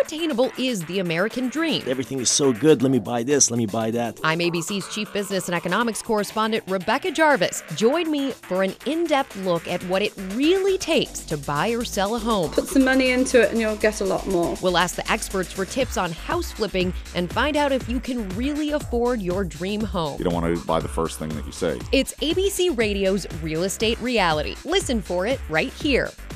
attainable is the American dream? Everything is so good. Let me buy this. Let me buy that. I'm ABC's Chief Business and Economics correspondent Rebecca Jarvis. Join me for an in-depth look at what it really takes to buy or sell a home. Put some money into it and you'll get a lot more. We'll ask the experts for tips on house flipping and find out if you can really afford your dream home. You don't want to buy the first thing that you say. It's ABC Radio's Real Estate Reality. Listen for it right here.